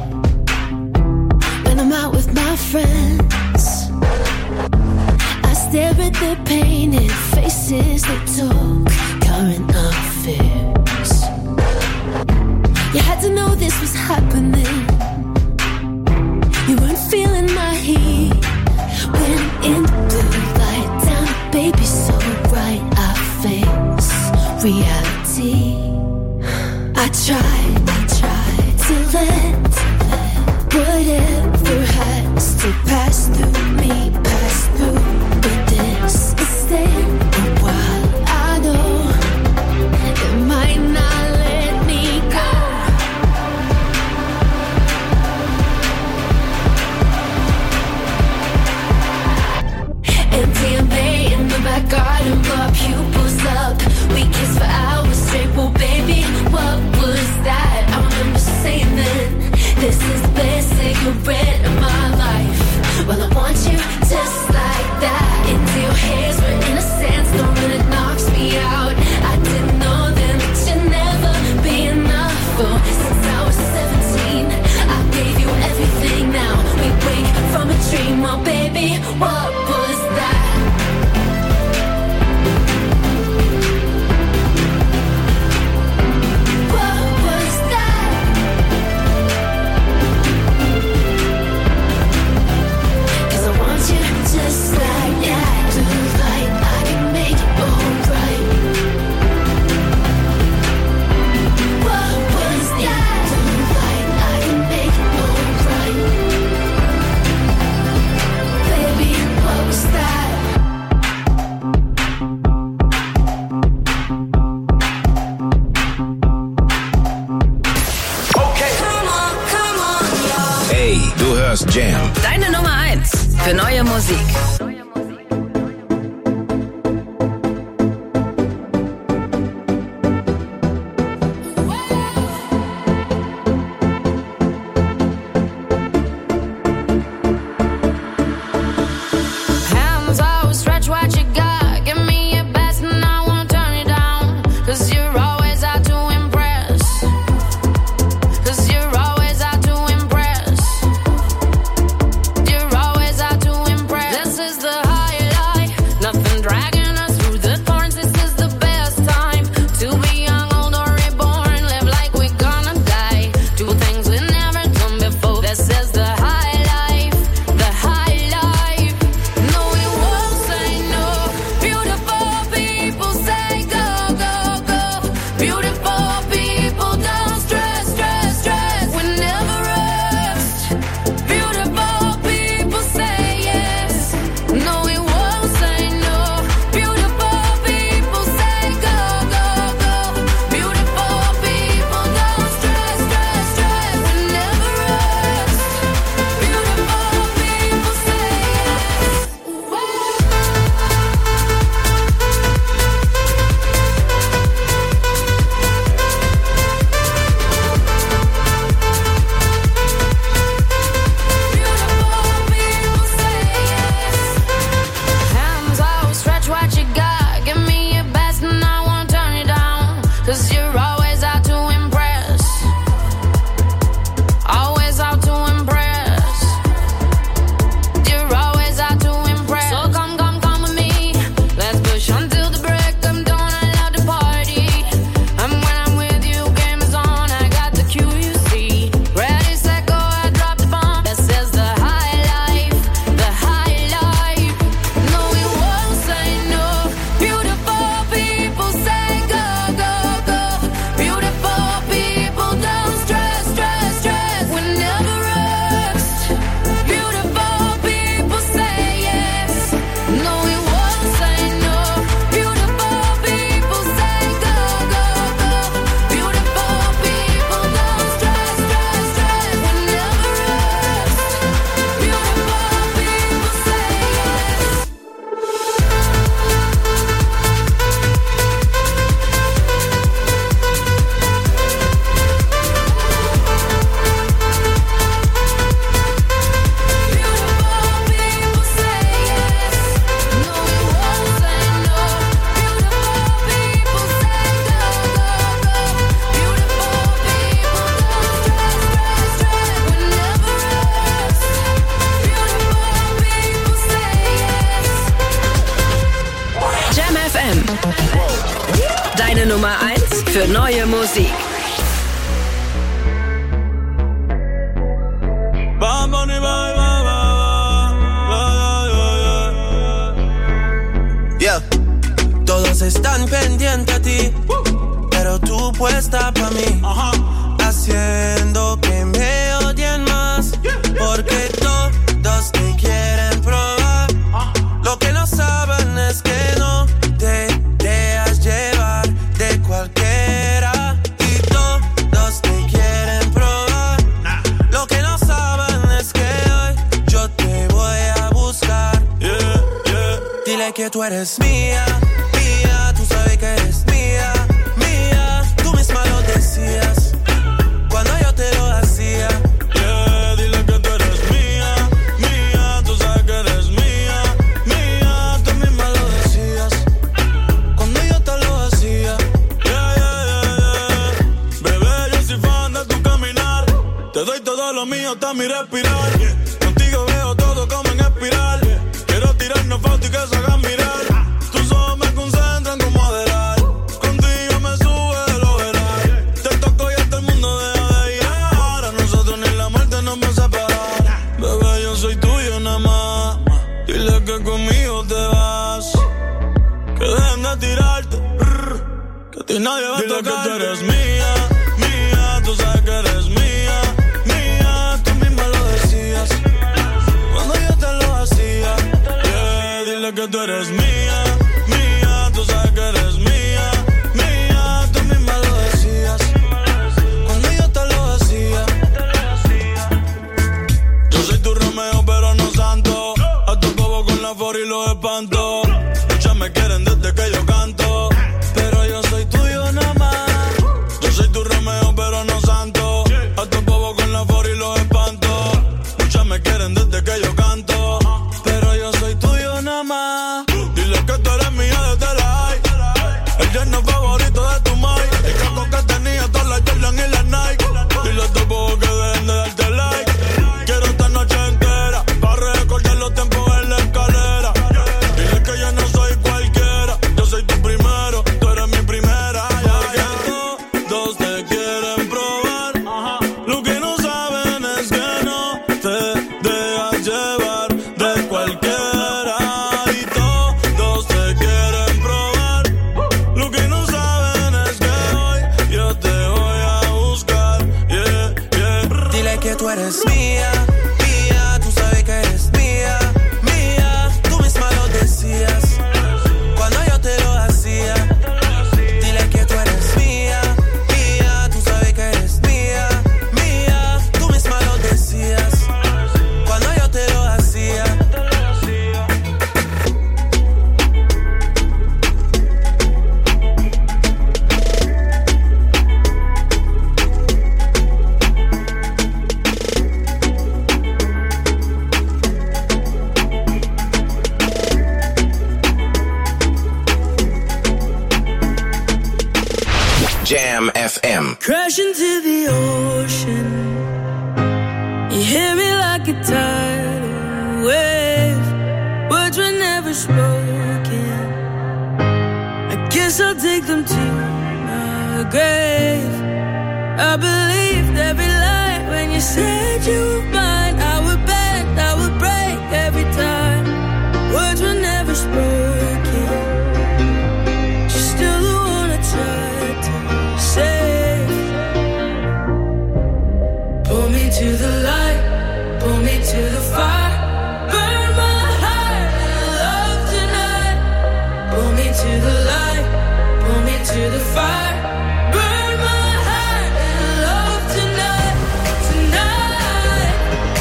when I'm out with my friends? I stare at their painted faces that talk current affairs. You had to know this was happening. You weren't feeling my heat when in the blue light down, baby, so bright I face reality. I tried, I tried to let whatever has to pass through me, pass through. But this is staying a while. I know it might not let me go. M D M A in the back garden, blow pupils up. We kissed for hours straight. Well, baby, what was that? I remember saying then, this is the best cigarette of my life. Well, I want you just like that. Into your hairs, we're in a sandstorm and it knocks me out. I didn't know then that you'd never be enough. Oh, since I was seventeen, I gave you everything. Now we wake from a dream. Well, baby, what was that? What was that? Cause I want you just like that. Blue light, I can make it alright. What was that? Blue light, I can make it alright. Baby, what was that? Ey, du hörst Jam. Deine Nummer eins für neue Musik. Hands out, stretch what you got. Give me your best and I won't turn it down. Cause you're always out to impress. Cause you're always out to impress. You're always out to impress. This is the Deine Nummer eins für neue Musik. Yeah. Todos están pendientes a ti, pero tú puesta pa' mí, haciendo que me odien más, porque todos te quieren probar. Lo que no saben es que no te dejas llevar de cualquiera, y todos te quieren probar. Lo que no saben es que hoy yo te voy a buscar. Yeah, yeah. Dile que tú eres mía, mía, tú sabes que eres mía, mía, tú misma lo decías cuando yo te lo hacía. Yeah, dile que tú eres mía, mía, tú sabes que eres mía, mía, tú misma lo decías cuando yo te lo hacía. Yeah, yeah, yeah, yeah. Bebé, yo soy fan de tu caminar, te doy todo lo mío hasta mi respirar. Contigo veo todo como en espiral, quiero tirarnos fotos y que se hagan mirar. Tus ojos me concentran como Adelal, contigo me sube de lo veral. Te toco y hasta el mundo deja de girar, a nosotros ni la muerte nos va a separar. Bebé, yo soy tuyo nada más, dile que conmigo te vas, que dejen de tirarte, que a ti nadie va a tocar. Dile que tú eres mía, mía, tú sabes que eres mía, mía, tú misma lo decías cuando yo te lo hacía. Yeah, dile que tú eres mía, mía, tú sabes que eres mía, mía, tú misma lo decías cuando yo te lo hacía. Yo soy tu Romeo pero no santo, a tu bobo con la for y los espanto. Muchas me quieren desde que yo canto, pero yo soy tuyo nada más. Yo soy tu Romeo pero no santo, a tu bobo con la for y los espanto. Muchas me quieren desde que yo canto, pero yo soy tuyo nada más. Dile que tú eres mía desde la high, el yerno favorito de tu mai, el casco que tenía todas las Jordan y las Nike. Dile a tu bobo que dejen de darte like, quiero esta noche entera para recordar los tiempos en la escalera. Dile que yo no soy cualquiera, yo soy tu primero, tú eres mi primera. Porque todos te quieren probar, lo que no saben es que no te dejas llevar de cualquiera. Y todos te quieren probar, lo que no saben es que hoy yo te voy a buscar. Yeah, yeah. Dile que tú eres mía, mía, tú sabes que eres mía, mía, tú misma lo decías cuando yo te lo hacía. Dile que tú eres mía, mía, tú sabes que eres mía, mía, tú misma lo decías cuando yo te lo hacía. Jam F M. Crash into the ocean. You hear me like a tidal wave. Words were never spoken. I guess I'll take them to my grave. I believed every lie when you said you were mine. I would bend, I would break every time. Words were never spoken. You're still the one I tried to save. Pull me to the light, pull me to the fire. Burn my heart in love tonight. Pull me to the light, pull me to the fire. Burn my heart in love tonight, tonight.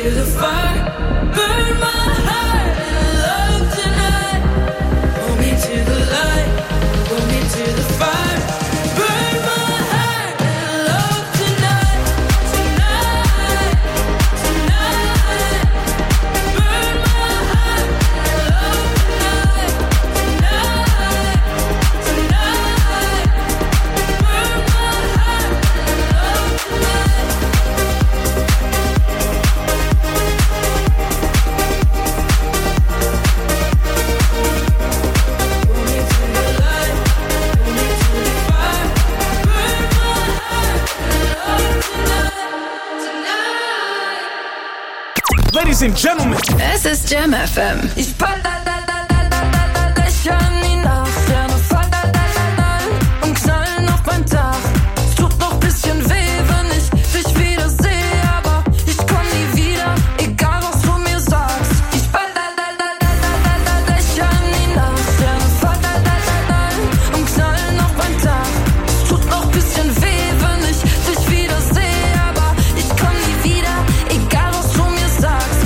to the fire, burn my heart in love tonight. Pull me to the light, pull me to the fire, burn my heart in love tonight, tonight, tonight. Burn my heart in love tonight, tonight, tonight. Burn my heart in love tonight. Ladies and Gentlemen, es ist Jam F M. Ich fall da da da da da da da Löcher in die Nacht. Sterne fallen da da da da und knallen auf mein Dach. Es tut noch bisschen weh, wenn ich dich wieder sehe, aber ich komm nie wieder, egal was du mir sagst. Ich fall da da da da da da da Löcher in die Nacht. Sterne fallen da da da da und knallen auf mein Dach. Es tut noch bisschen weh, wenn ich dich wieder sehe, aber ich komm nie wieder, egal was du mir sagst.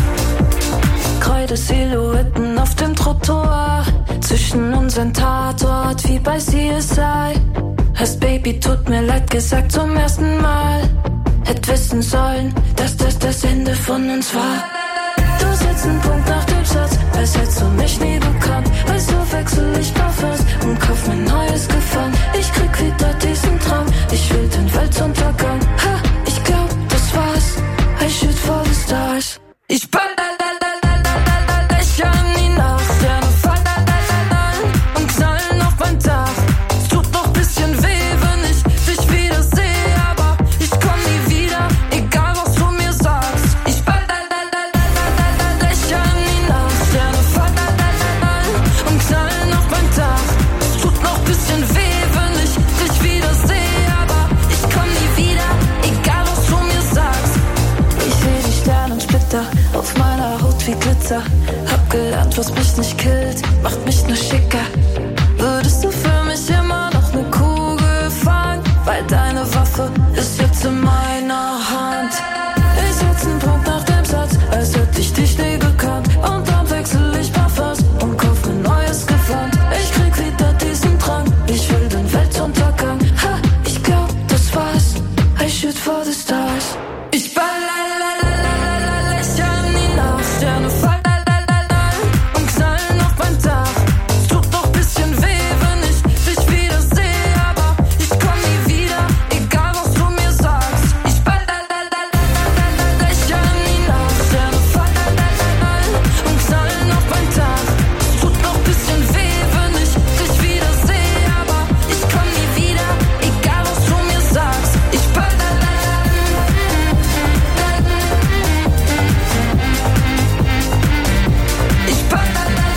Kräude Silhouetten auf dem Trottoir, zwischen unseren Tatort wie bei C S I. Hast Baby, tut mir leid gesagt zum ersten Mal. Hätt wissen sollen, dass das das Ende von uns war. Du setzt einen Punkt nach dem Satz, als hättest du mich nie bekannt. Also wechsel ich Parfums und kauf mir neues Gefallen. Ich krieg wieder diesen Traum, ich will den Weltuntergang. Ha, ich glaub, das war's, I shoot for the stars. Ich ball da da da da da da da Löcher in die Nacht. Sterne fallen da da da da und knallen auf mein Dach. Es tut noch bisschen weh, wenn ich dich wieder sehe, aber ich komm nie wieder, egal was du mir sagst. Ich ball da da da da da da da Löcher in die Nacht. Sterne fallen da da da da und knallen auf mein Dach. Es tut noch bisschen weh, wenn ich dich wieder sehe, aber ich komm nie wieder, egal was du mir sagst. Ich seh die Sternensplitter auf meiner Haut wie Glitzer. Hab gelernt, was mich nicht killt, macht mich nur schicker. Würdest du für mich immer noch ne Kugel fahren? Weil deine Waffe ist jetzt in meiner Hand. Ich setz einen Punkt nach dem Satz, als hätte ich dich nie gekannt. Und dann wechsel ich Parfums und kauf mir neues Gewand. Ich krieg wieder diesen Drang, ich will den Weltuntergang. Ha, ich glaub, das war's, I shoot for the stars. Ich ball la la la la la la Löcher in die Nacht. Sterne fallen da da da da und knallen auf mein Dach. Es tut noch bisschen weh, wenn ich dich wieder sehe, aber ich komm nie wieder, egal was du mir sagst. Ich ball da da da da da da Löcher in die Nacht. Sterne fallen da da da da und knallen auf mein Dach. Es tut noch bisschen weh, wenn ich dich wieder sehe, aber ich komm nie wieder, egal was du mir sagst. Ich ball da da da Ich ball da da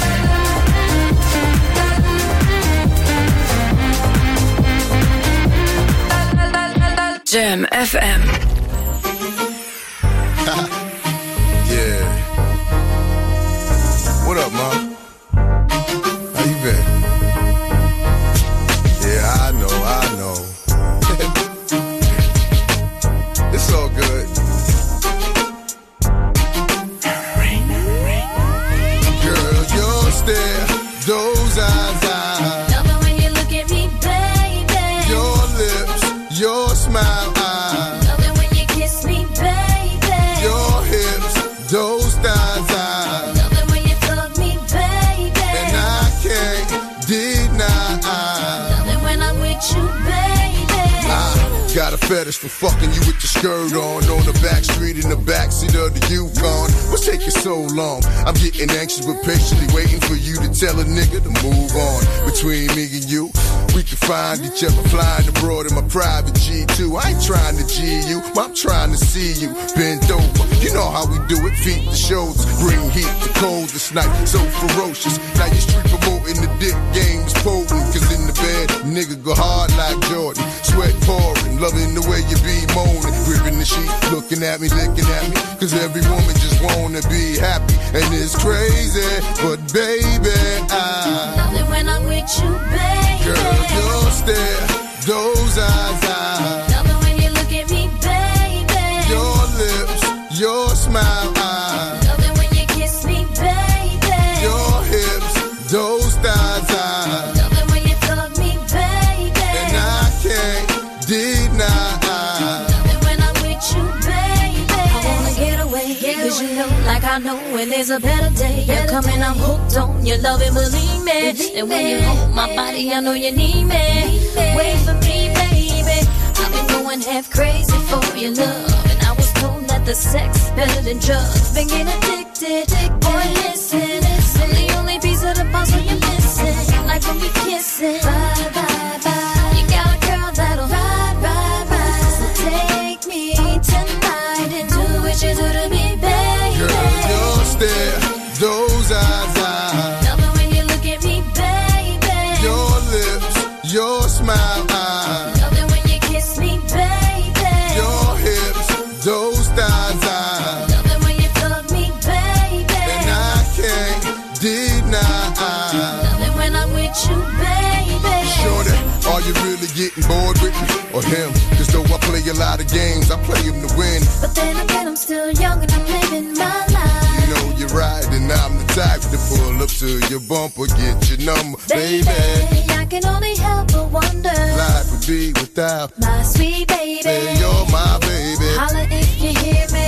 Jam F M. Yeah. What up, Mom? How you been? Yeah, I know, I know. It's all good. Girl, your stare, those eyes, eyes. Love it when you look at me, baby. Your lips, your smile, eyes. Love it when you kiss me, baby. Your hips, those thighs, eyes. Love it when you fuck me, baby. And I can't deny. Love it when I'm with you, baby. I got a fetish for fucking you with your skirt on on the back street in the backseat of the Yukon. What's taking so long? I'm getting anxious but patiently waiting for you to tell a nigga to move on. Between me and you, we can find each other flying abroad in my private G two. I ain't trying to G you, I'm trying to see you bend over. You know how we do it, feet to shoulders, bring heat to cold this night, so ferocious. Now you street promoting the dick game is potent, cause in the bed, nigga go hard like Jordan, sweat pouring, loving the way you be moaning, gripping the sheet, looking at me, licking at me, cause every woman just wanna be happy, and it's crazy, but baby, I love it when I'm with you, baby. Girl, your stare, those eyes, I love it when you look at me, baby. Your lips, your smile, I I know when there's a better day. You're coming, I'm hooked on your love and believe me. And when you hold my body, I know you need me. Wait for me, baby. I've been going half crazy for your love, and I was told that the sex is better than drugs. Been getting addicted, boy, listen, I'm the only piece of the puzzle you're missing. Like when we kissing, bye, bye, bye. You got a girl that'll ride, ride, ride. So take me tonight and do what you do to me, baby. Girl, your stare, those eyes, eyes. Love it when you look at me, baby. Your lips, your smile, eyes. Love it when you kiss me, baby. Your hips, those thighs, eyes. Love it when you love me, baby. And I can't deny. Love it when I'm with you, baby. Shorty, are you really getting bored with me or him? Cause though I play a lot of games, I play him to win. But then again, I'm still young and I'm living my life. You know you're right, and I'm the type to pull up to your bumper, get your number, baby. Baby, I can only help but wonder. Life would be without my sweet baby. Hey, you're my baby. Holla if you hear me.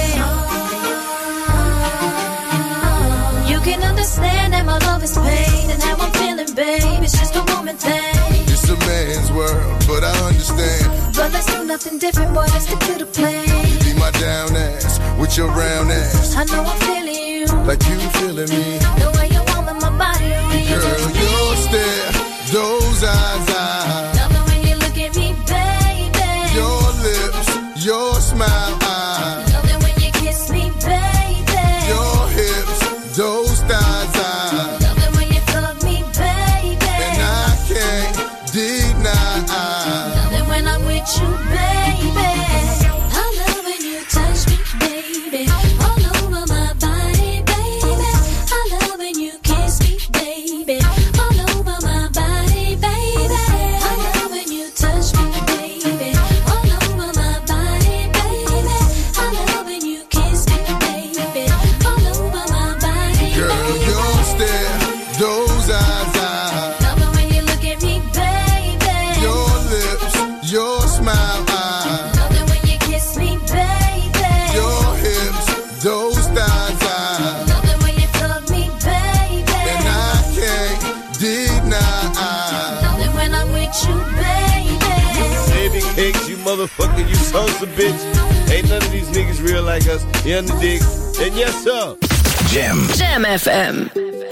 You can understand that my love is pain and how I'm feeling, babe. It's just a woman thing. It's a man's world, but I understand. But let's do nothing different, boy. Let's stick to the plan. You be my down ass with your round ass. I know I'm feeling you like you feeling me. The way you want my body, you girl, your stare, those eyes, eyes. Love it when you look at me, baby. Your lips, your smile, eyes. Love it when you kiss me, baby. Your hips, those thighs, eyes. Love it when you love me, baby. And I can't deny. Love it when I'm with you, baby. I love when you touch me, baby. All over my body, baby. I love when you kiss me, baby. All over my body, baby. I love when you touch me, baby. All over my body, baby. I love when you kiss me, baby. All over my body, girl, your stare, those eyes, eyes. Love it when you look at me, baby. Your lips, your smile, eyes. Love it when you kiss me, baby. Your hips, those thighs, eyes. Love it when you love me, baby. And I can't deny. Love it when I'm with you, baby. Baby cakes, you motherfucker, you sons of bitch. Ain't none of these niggas real like us. You under dig? And yes, sir. Jam. Jam F M.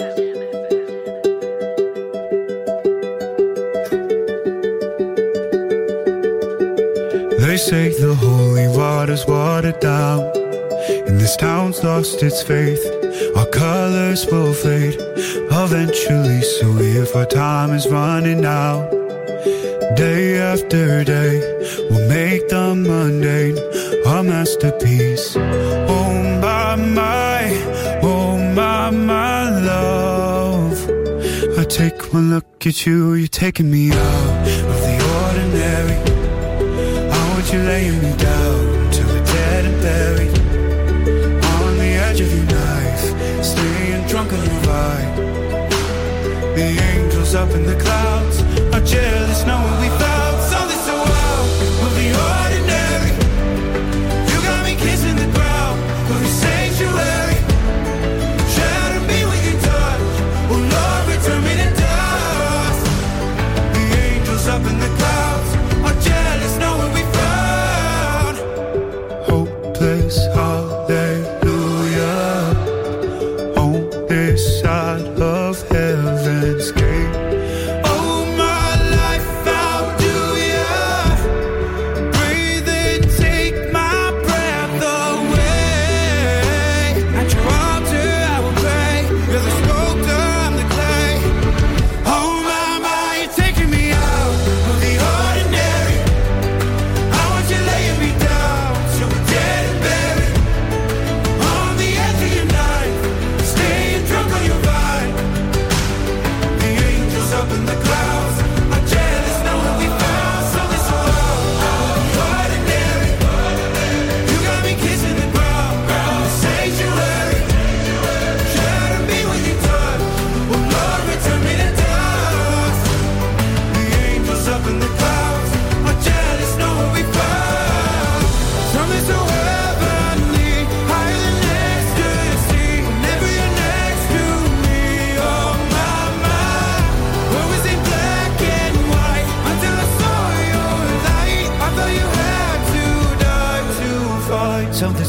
They say the holy water's watered down, and this town's lost its faith. Our colors will fade eventually, so if our time is running out, day after day, we'll make the mundane our masterpiece. Oh my, my, oh my, my love, I take one look at you, you're taking me out of the ordinary. You're laying me down till we're dead and buried on the edge of your knife, staying drunk on your vibe. The angels up in the clouds are jealous knowing we found something so wild of the ordinary. You got me kissing the ground of the sanctuary. Shatter me with your touch, oh Lord, return me to dust. The angels up in the clouds are jealous knowing we hallelujah, on this side of heaven's gate. Oh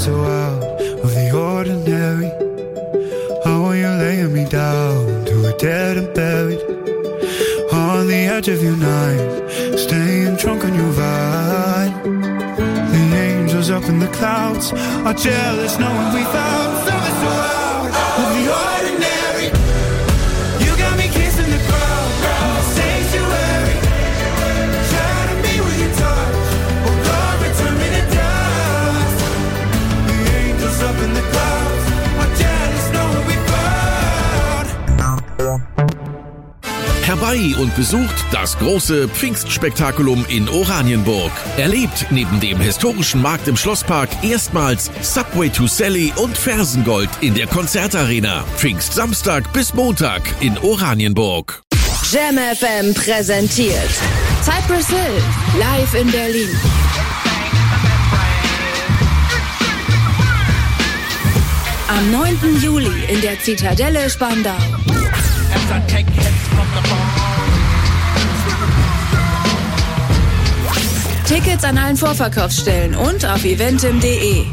so out of the ordinary. How are you laying me down to a dead and buried? On the edge of your night, staying drunk on your vine. The angels up in the clouds are jealous knowing we found something so out of the ordinary. You got me kissing the ground, sanctuary. Shatter me with your touch, oh Lord, return me to dust. The angels up in the clouds are jealous knowing we found. Herbei und besucht das große Pfingstspektakulum in Oranienburg. Erlebt neben dem historischen Markt im Schlosspark erstmals Subway to Sally und Fersengold in der Konzertarena. Pfingstsamstag bis Montag in Oranienburg. Jam F M präsentiert Cypress Hill live in Berlin. Am neunten Juli in der Zitadelle Spandau. Tickets an allen Vorverkaufsstellen und auf eventim punkt de.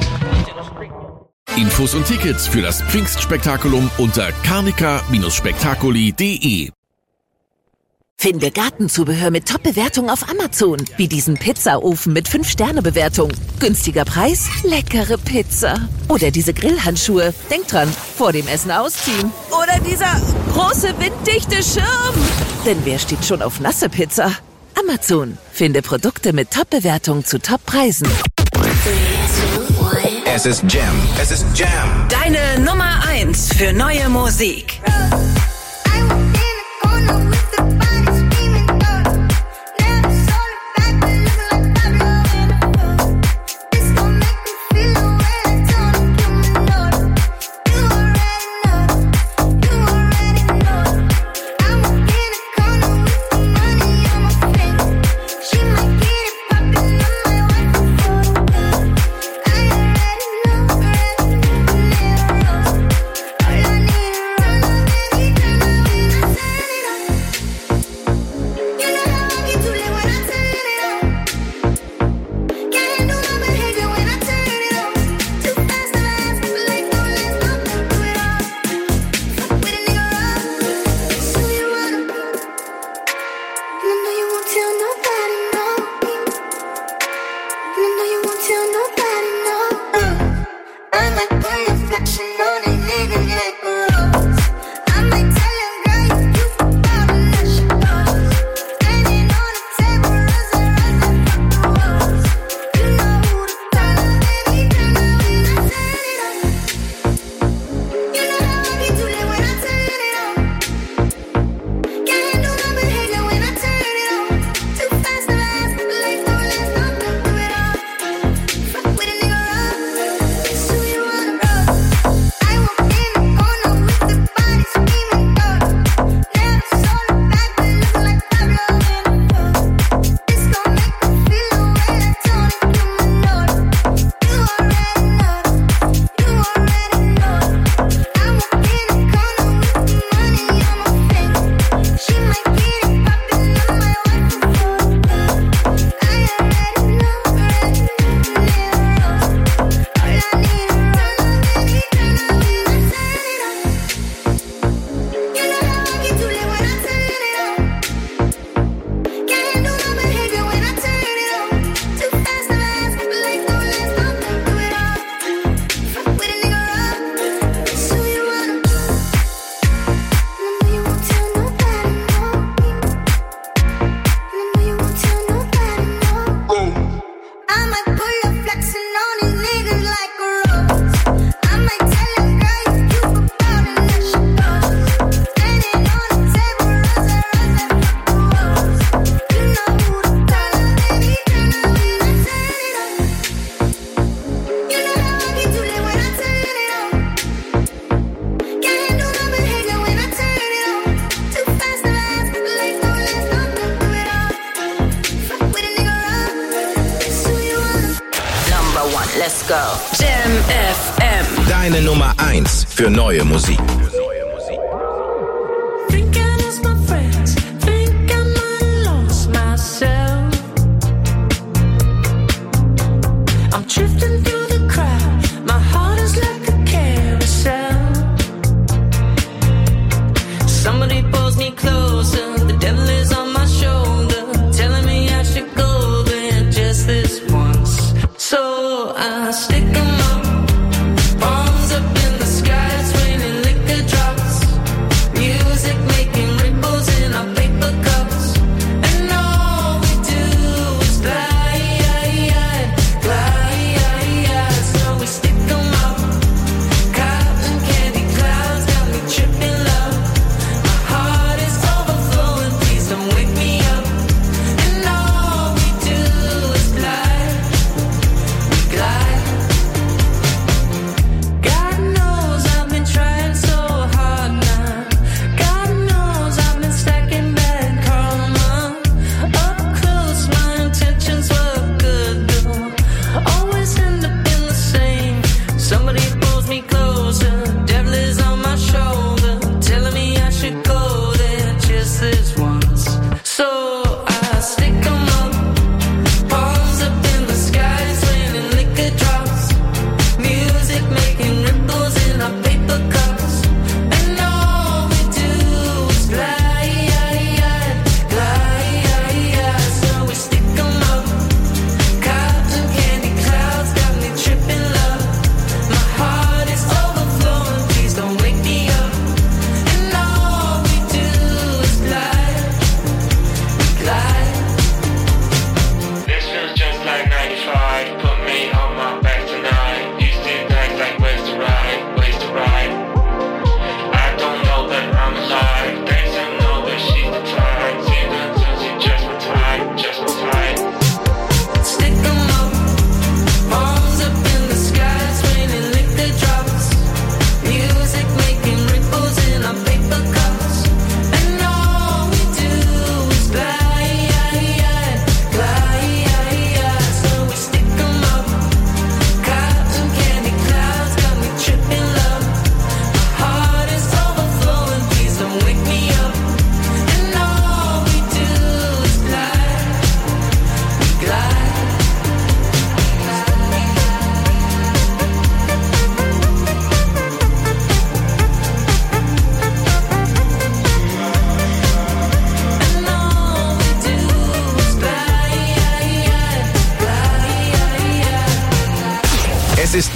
Infos und Tickets für das Pfingstspektakulum unter karnica Spektakuli punkt de. Finde Gartenzubehör mit Top-Bewertung auf Amazon. Wie diesen Pizzaofen mit fünf Sterne Bewertung. Günstiger Preis, leckere Pizza. Oder diese Grillhandschuhe. Denk dran, vor dem Essen ausziehen. Oder dieser große winddichte Schirm. Denn wer steht schon auf nasse Pizza? Amazon. Finde Produkte mit Top-Bewertung zu Top-Preisen. Es ist Jam. Es ist Jam. Deine Nummer eins für neue Musik. Let's go. Jam F M. Deine Nummer eins für neue Musik. Drifting through the crowd.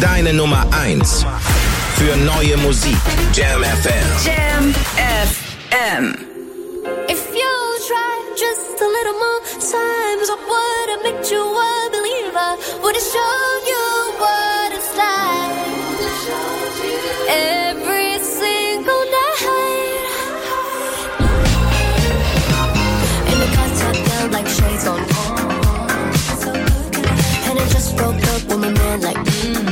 Deine Nummer eins. Für neue Musik. Jam F M. Jam F M. If you try just a little more times, I would have made you a believer. Would have shown you what it's like. Every single night. In the contact down like shades on. And it just broke up with my man like mm.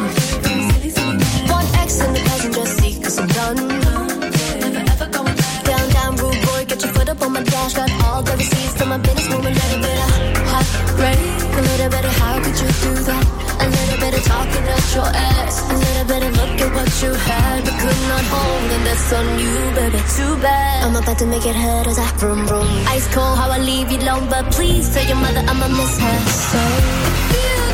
One X in the passenger seat cause I'm done. Down, down, rude boy, get your foot up on my dash. Got all the receipts to my business, move a little bit of hot rate. A little bit of how could you do that? A little bit of talking at your ass. A little bit of look at what you had but could not hold. And that's on you, baby, too bad. I'm about to make it hurt as I vroom vroom. Ice cold, how I leave you alone. But please tell your mother I'ma miss her. So if you